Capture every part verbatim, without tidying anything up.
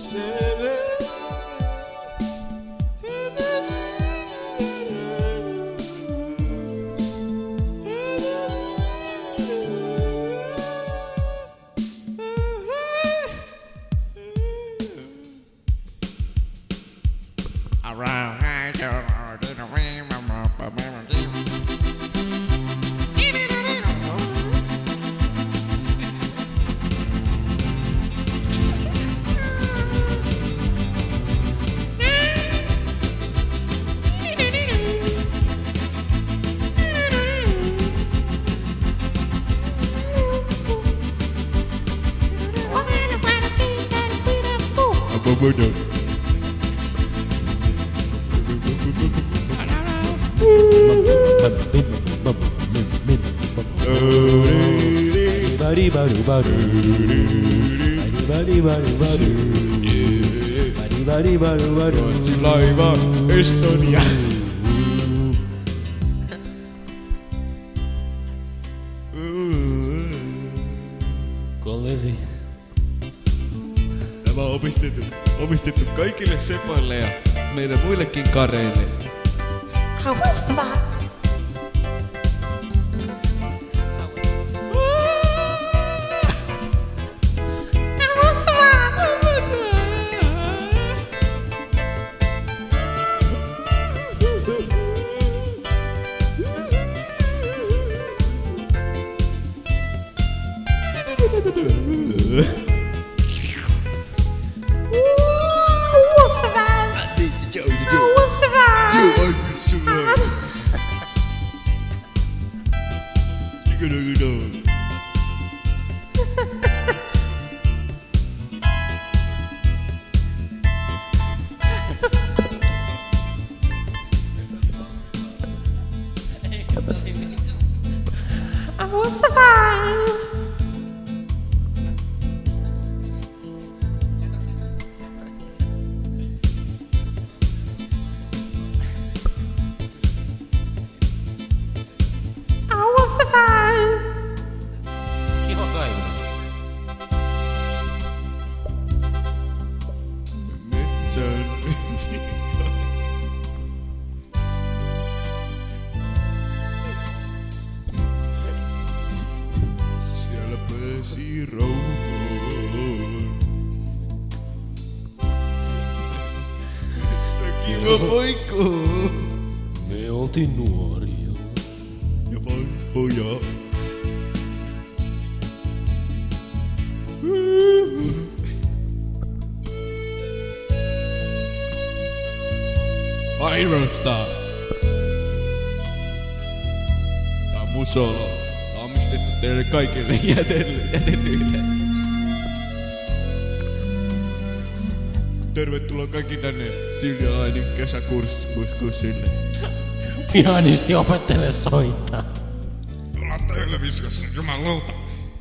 Ruotsin laiva Estonia. Kalevi. Tämä on omistettu, omistettu kaikille sepoille ja meidän muillekin kareille. Siellä pääsi rauhaan. Se on kiva paikka. Me oltiin nuoria. Ja vanhoja. Iron Star. Tää on mun solo. Tää on omistettu teille kaikille jätetyille. Tervetuloa kaikki tänne Siljalainen kesäkurssille. Pianisti opettele soittaa. Ollaan televisiossa, jumalauta.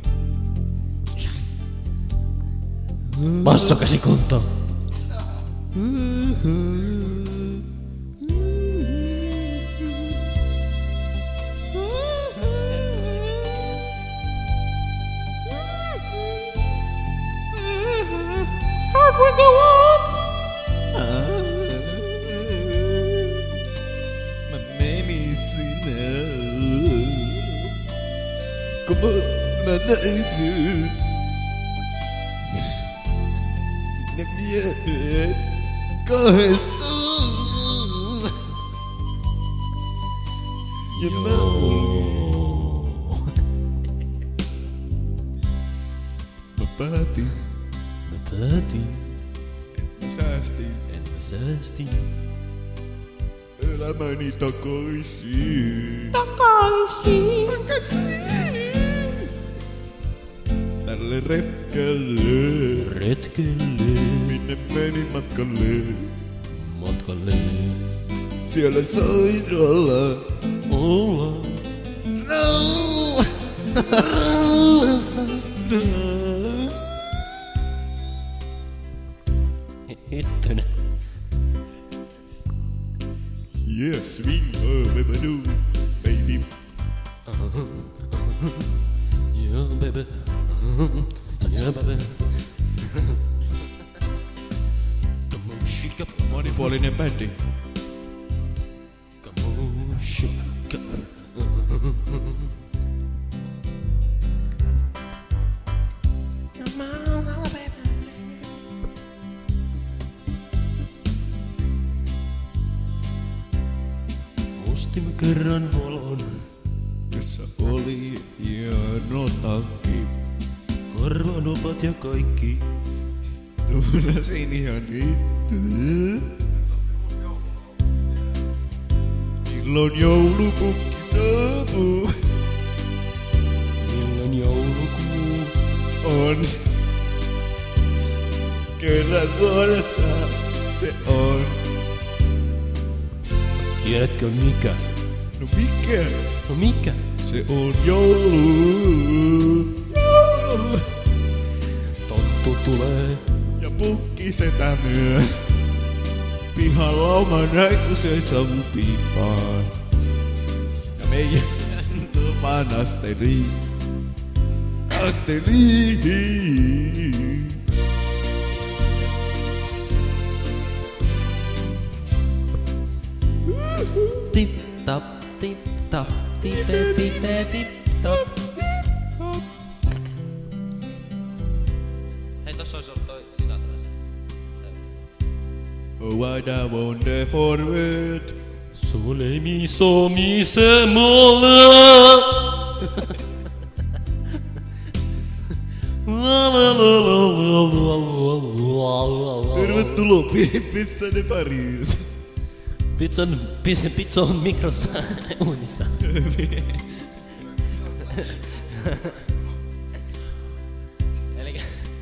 Bassokäsi kuntoon. Mä näin sen. Ne miehet kahdestaan. Ja mä Mä päätin. Mä päätin. Et mä säästin. Et mä säästin. Elämäni takaisin. Takaisin. Takaisin. Tälle retkelle. Retkelle. Minne menin matkalle. Matkalle. Siellä sairaala. Olla. Rauhassa. Hittonen. Yeah, swing, oh, baby, do, baby. Yeah, baby. Yeah, baby. monipuolinen bändi. Ostimme kerran valon, Jossa oli hieno takki. karvanopat ja kaikki. Tuulasin ihan itse. Milloin joulupukki saapuu? Milloin joulukuu On. Kerran vuodessa se on. Tiedätkö mikä? No mikä? No mikä? Se on joulu. Joulu. Tonttu tulee. Ja pukki setä myös. Pihalla oma näköisen savupiipaan. Ja meidän tupaan asteli. Asteli. Tip tap, tip tap, tipe tipe tip tap. Hei, tossa olisi ollut toi Sinatra. Oh, what I wonder forward. Sole mi so mi se mola. Tervetuloa Pizzan pariin. Pizzan, pizza, pizza on mikrossa uunissa. Elikkä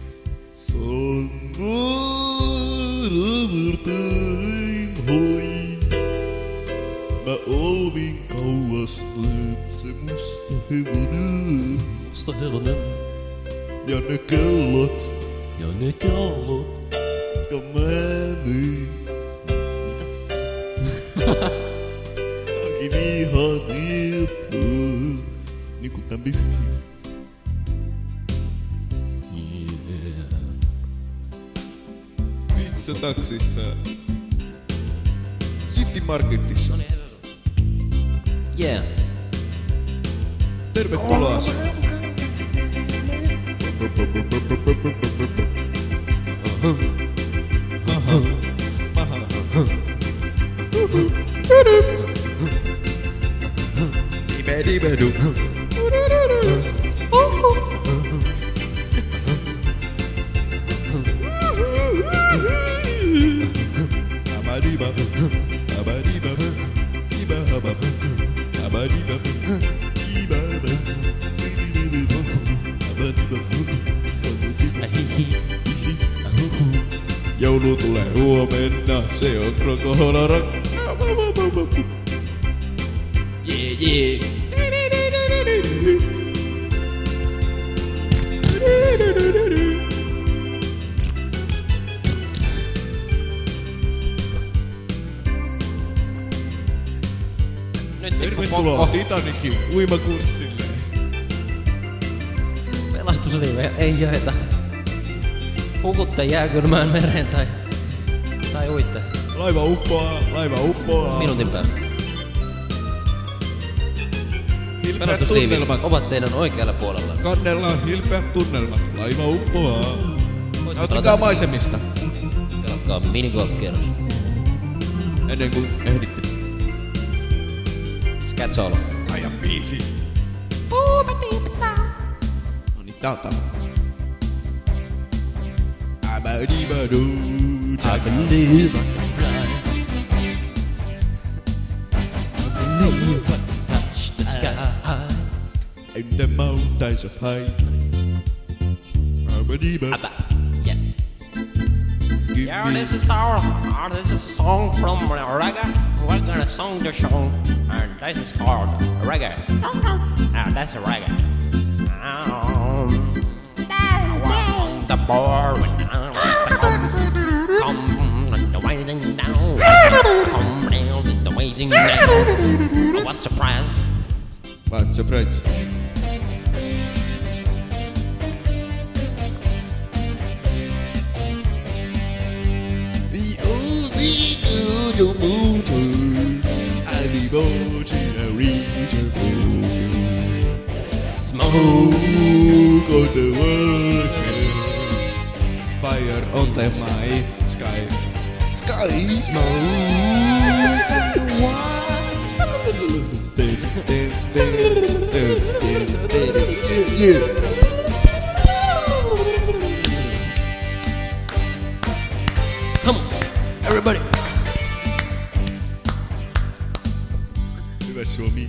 hoi. Mä olvin kauas se musta hevonen. musta hevonen Ja ne kellot, ja ne kellot. ja mä myin. Hakin ihan ilppu. Niinku tän biisikin. Yeah. Pizza taksissa. City Marketissa. Noniin, hei se on. Yeah. Tervetuloa. Dibedu. Abadiba. Abadiba. Ibaba. Abadiba. Ibaba. Abadiba. Ahihi. Ahuhu. Joulu tulee huomenna, se on krokohola rock. Yeah, yeah. Nyt Tervetuloa Titanicin uimakurssille. Pelastusliivejä ei jaeta. Hukutte jääkylmään mereen tai, tai uitte Laiva uppoaa, laiva uppoaa. minuutin päästä. Hilpeät Pelastusliivit tunnelmat. ovat teidän oikealla puolella. Kannella hilpeät tunnelmat. Laiva uppoaa. Voitte Nauttikaa pelata, maisemista. pelatkaa minigolf-kierros. Ennen kuin ehditte. Scat solo. Aja biisi. No niin, tää on tää. Abadibadu. I believe I can fly. I believe I can touch the sky. In the mountains of high. Abadiba. Abba. Yeah. Give Yeah, me. this is our, uh, this is a song from uh, reggae. We're gonna sing the song, and this is called reggae. Uh, that's a reggae. Um, I was on the board when I was the come, come, and the waiting down, come down, and the waiting down. I was surprised. What surprise? We only your motor. I devote to a reason. Smoke on the water. Fire on the my sky. Sky smoke on the water. Yeah. Come on, everybody. Hyvä Suomi.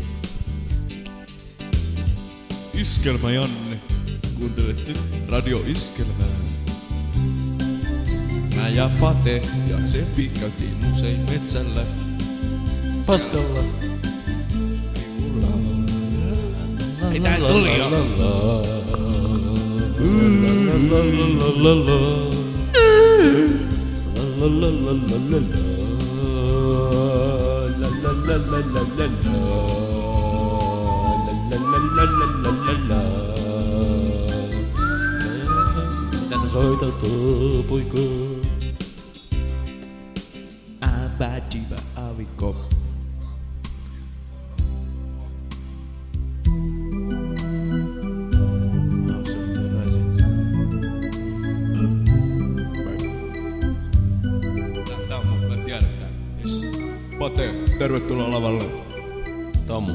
Iskelmä Janne. Kuuntelette Radio Iskelmää. Mä ja Pate ja Seppi käytiin usein metsällä. Paskalla. Ei tää tuli jo. Tässä soitat poika. Abadiba avikko. House of the Risings. Tää on mun, mä tiedän tää. Yes. Pate, tervetuloa lavalle. Tomu.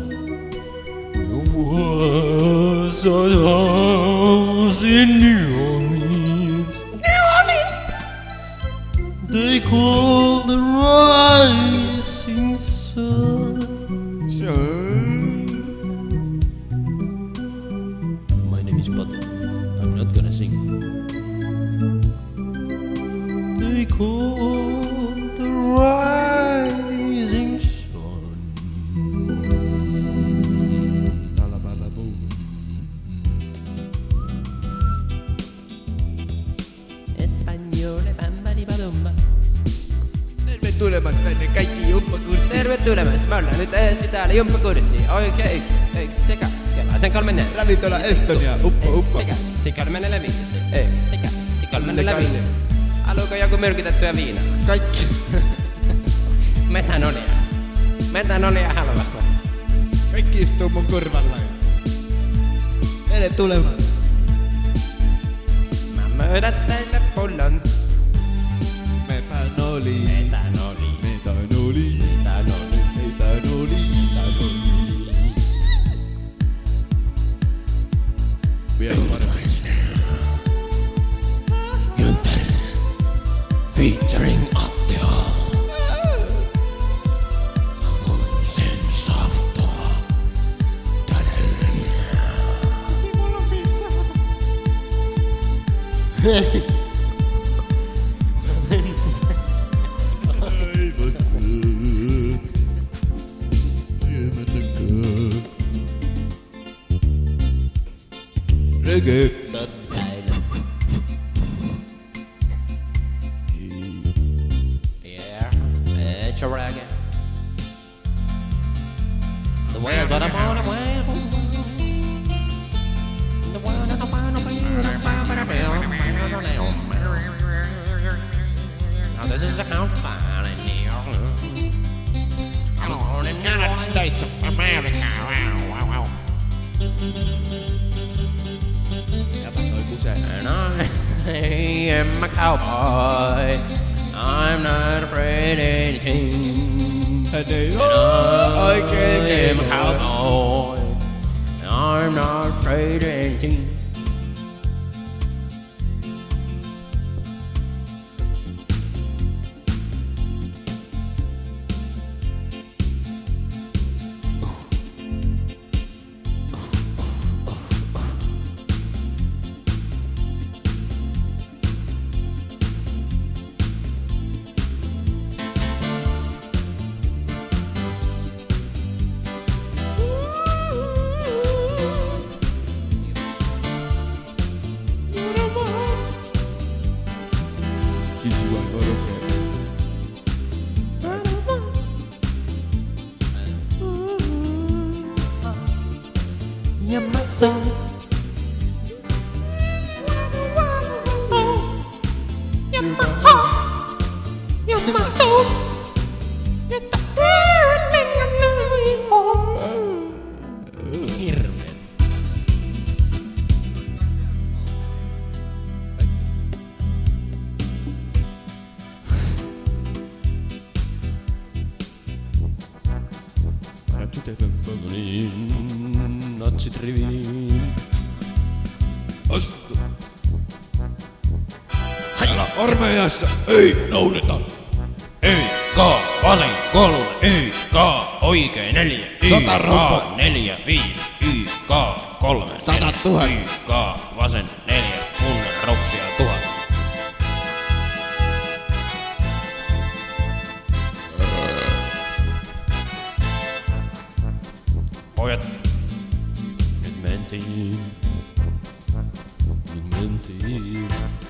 Was I was in New Orleans. New Orleans. They call the rising sun. My name is Pate. I'm not gonna sing. They call the rising sun. Balabalaboo. Espanjole bambadibadumba. Tervetulemaan tänne kaikki jumppakurssiin. Tervetulemassa, me ollaan nyt ensi täällä jumppakurssi. Oikein yksi, yksi sekä. Siellä on sen kolme neljä. Ravintola Estonia, uppo uppo. Sekä, sikalmenelle viisi. Ei, sekä, sikalmenelle viisi. Haluuko joku myrkytettyä viinaa? Kaikki. Metanolia. Metanolia halva. Kaikki istuu mun korvalla. Tervetulemaan. Mä myydän teille pullon. Metanoli. Metanoli. Metanoli. Metanoli. Metanoli. Vielä paremmin. Günther featuring Attila. Sen saavuttaa tänään. Mulla on missä. Aivassa. Syömätönkaan. Reggae. Yeah, it's a reggae. The world that I'm on, the world. The world that I'm on, the world. Now this is the countdown in New Orleans. Born in United States of America. Wow, wow, wow. And I am a cowboy. I'm not afraid of anything. And I am a cowboy. I'm not afraid of anything. You're my soul. You're my heart. You're my soul. No niin, natsit riviin. Astu. Täällä armeijassa ei noudeta. Y, K, vasen, kolme, Y, K, oikein, neljä, Y, Sata rompo. K, neljä, viisi, Y, K, kolme, Sata neljä, tuhat. Y, K, vasen, neljä, punnerroksia, tuhat. Pojat, Nyt mentiin. Nyt mentiin.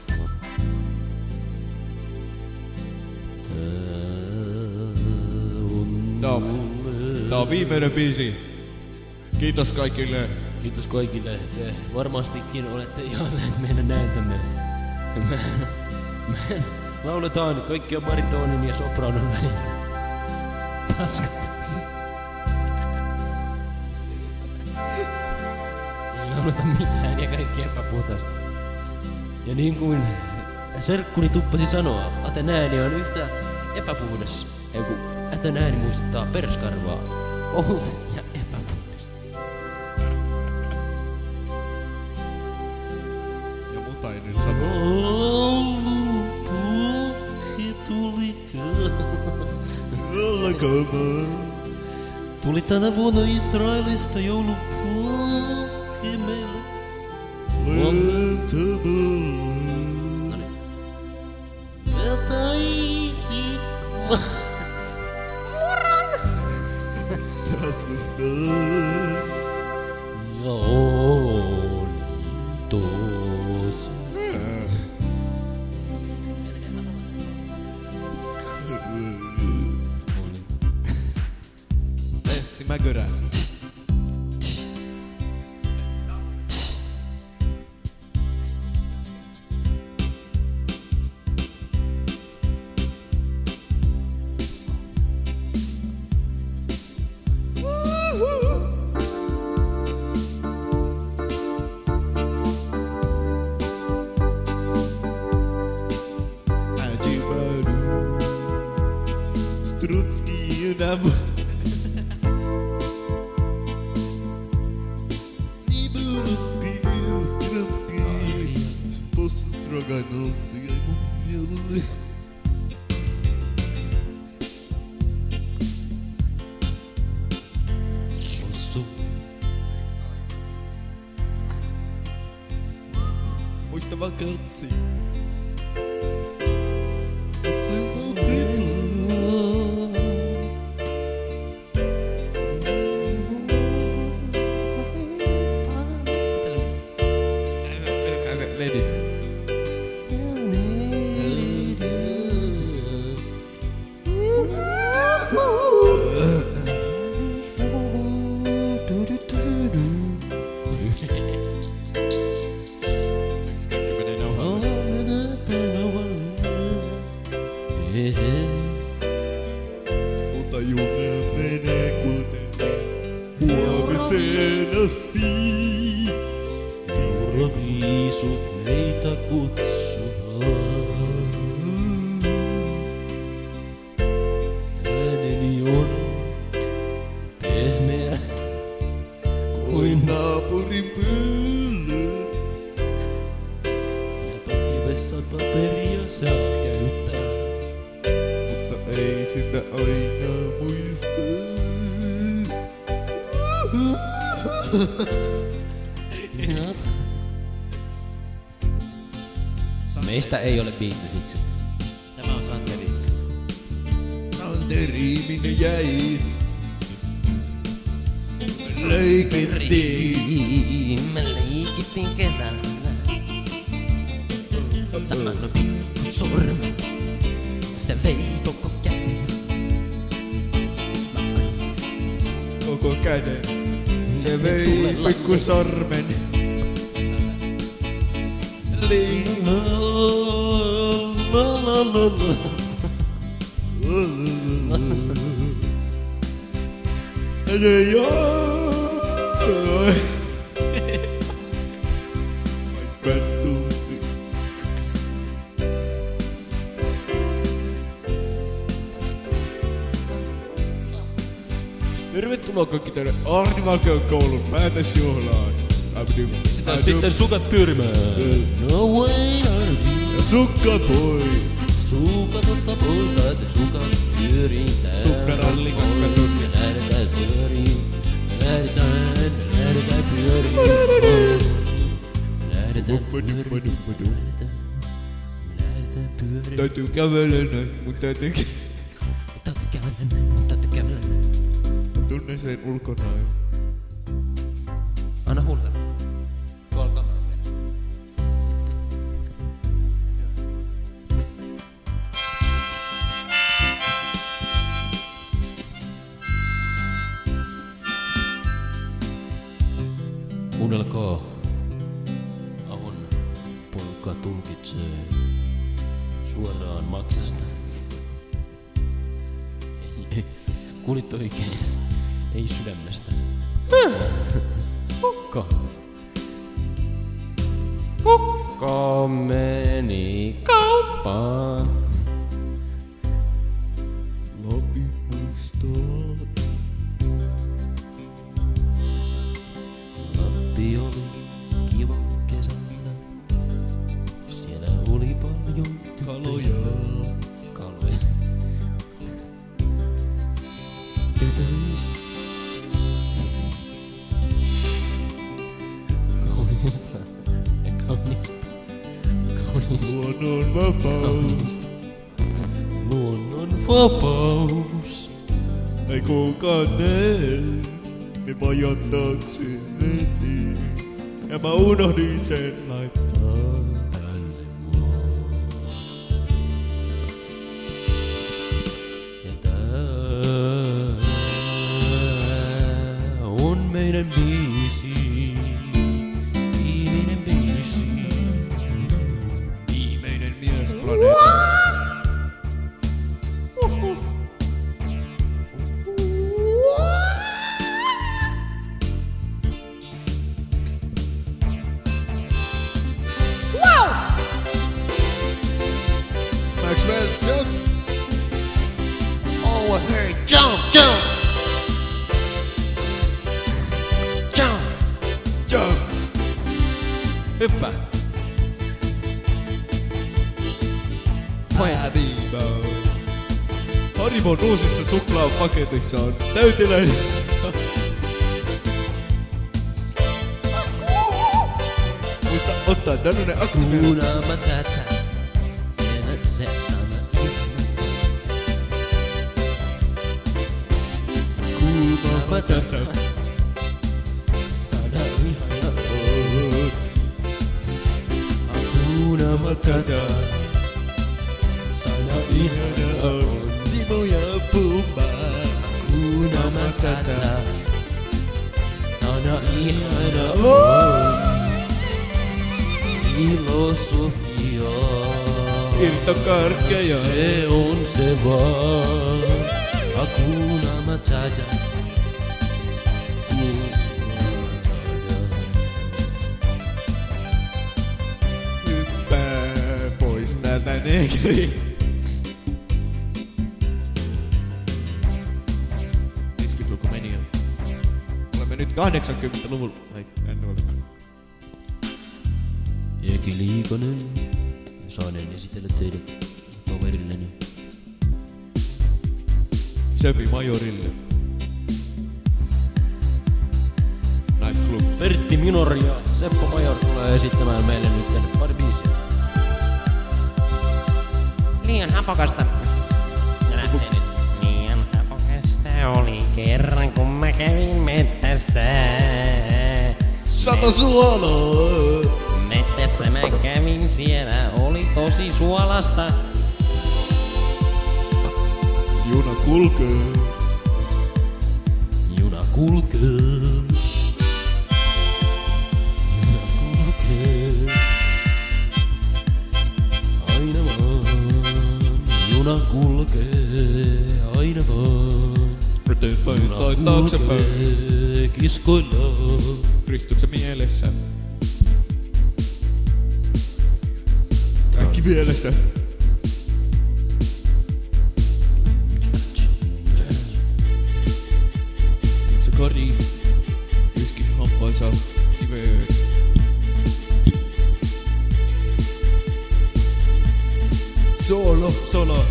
Tää on, tää on viimeinen biisi. Kiitos kaikille. Kiitos kaikille, te varmastikin olette ihanneet meidän näytämme. Me, me lauletaan kaikkia baritonin ja sopranon välillä. Paskat. Ei lauleta mitään ja kaikki epäpuhtaista. Ja niin kuin serkkuni tuppasi sanoa, Aten ääni on yhtä epäpuhdas. Ei kun Aten ääni muistuttaa perskarvaa. Ohut ja epäpuhdas. Ja mutainen sanoo. Joulupukki tulikaan. Alkamaan. Tuli tänä vuonna Israelista joulupukki meille. Lentämällä. Ja taisi Taskustaan. ja oli tos. Lehti Mäkyrä. Ajibaru. Strucki ydäm. Niburutski, Strucki. Possu Stroganov jäi mun mielelle. Ossu. Muista vaan kertsi. Sinut pitää. Lady. Miksi kaikki menee nauhalle? Mutta juna menee kuitenkin huomiseen asti. Seuraviisut meitä kutsuvat. Ääneni on pehmeä Kuin naapurin pöllö. ja toki vessan paperia saa käyttää. Mutta ei sitä aina muista. Meistä ei ole Beatlesiksi. Tämä on Santeri. Santeri, minne jäit? Leikittiin. Me leikittiin kesällä. Saman pikku sormen. Se vei koko käden. Koko käden. Se vei pikku sormen. Liin. La la la la. Ei oo. Vaikka tunsi. Tervetuloa kaikki tänne Arni Valkean koulun päätösjuhlaan. Sitä sitten sukat pyörimään. No way, ja sukka pois. Sukat ottaa pois, laita sukat pyöriin. Sukkaralli kakkasus. Me lähdetään pyöriin. Me lähdetään, me lähdetään pyöriin. Me lähdetään pyöriin. Me lähdetään pyöriin. Täytyy kävellä näin, mut täytyy kävellä. Täytyy kävellä näin, mut täytyy kävellä näin. Mä tunnen sen ulkona jo. Anna huulella. Tuolla kameran vieressä. Kuunnelkaa. Ahon poika tulkitsee suoraan maksasta. Ei, kuulit oikein. Ei sydämestä. Kukko. Kukko meni kauppaan. Lapin muistot. Lappi oli kiva kesällä. Siellä oli paljon Kaloja. Kaloja. Tytöistä. Kaunista. Kaunista. Kaunista. Luonnon vapaus. Kaunista. Luonnon vapaus. Ei kukaan näe. Me vajottaakseen vetiin. Ja mä unohdin sen laittaa. Tälle maa. Ja tää on meidän biisi. Viimeinen biisi. Viimeinen mies planeetalla. Maxwell, jump! Oh, hey, jump, jump! Jump! Jump! Hyppää. Haribo. Haribon uusissa suklaapaketissa on täyteläinen. Muista ottaa Danone aktiivinen. Kuna matata. Se sana ihme. Kuuma matata. Sana ihana on. Hakuna matata. Sana ihana on. Timo ja Pumba. Hakuna matata. Sana ihana on. Filosofia. Irtokarkkeja. Se on se vaan. Hakuna matata. Hyppää pois täältä negeri. viisikymmentäluku meni jo. Olemme nyt kahdeksankymmentäluvulla. Ai, en ole. Eki Liikonen. Saaneen esitellä teidät toverilleni. Sepi Majorille. Nightclub. Pertti Minori ja Seppo Major tulee esittämään meille nyt tänne pari biisiä. Liian hapokasta. Ja lähtee nyt. Liian hapokasta oli kerran kun mä kävin mettässä. Sato suolaa. Mettässä mä kävin, siellä oli tosi suolasta. Juna kulkee. Juna kulkee. Juna kulkee. Aina vaan. Juna kulkee. Aina vaan. Eteenpäin Juna tai taaksepäin. kulkee kiskoillaan. Kristuksen mielessä. Kaikki mielessä. solo.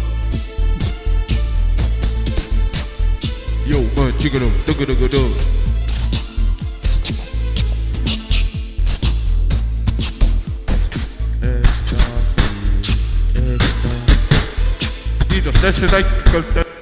Yo, man, chicken up, dugga dugga dug. Kiitos tässä kaikki.